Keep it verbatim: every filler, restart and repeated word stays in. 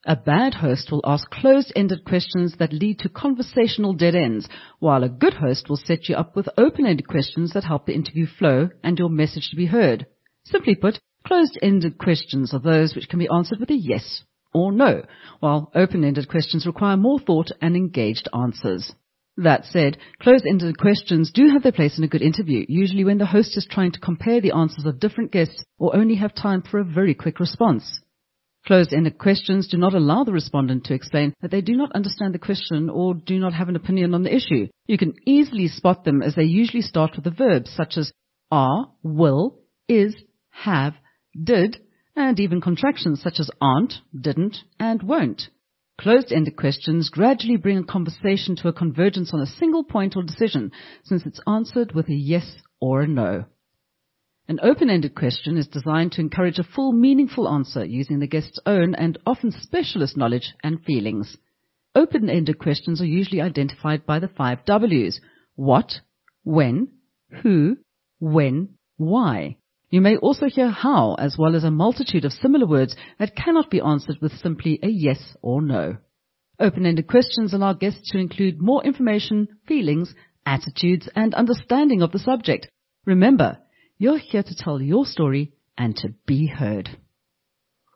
A bad host will ask closed-ended questions that lead to conversational dead ends, while a good host will set you up with open-ended questions that help the interview flow and your message to be heard. Simply put, closed-ended questions are those which can be answered with a yes or no, while open-ended questions require more thought and engaged answers. That said, closed-ended questions do have their place in a good interview, usually when the host is trying to compare the answers of different guests or only have time for a very quick response. Closed-ended questions do not allow the respondent to explain that they do not understand the question or do not have an opinion on the issue. You can easily spot them as they usually start with the verbs such as are, will, is, have, did, and even contractions such as aren't, didn't, and won't. Closed-ended questions gradually bring a conversation to a convergence on a single point or decision, since it's answered with a yes or a no. An open-ended question is designed to encourage a full, meaningful answer using the guest's own and often specialist knowledge and feelings. Open-ended questions are usually identified by the five W's: what, when, who, when, why. You may also hear how, as well as a multitude of similar words that cannot be answered with simply a yes or no. Open-ended questions allow guests to include more information, feelings, attitudes, and understanding of the subject. Remember, you're here to tell your story and to be heard.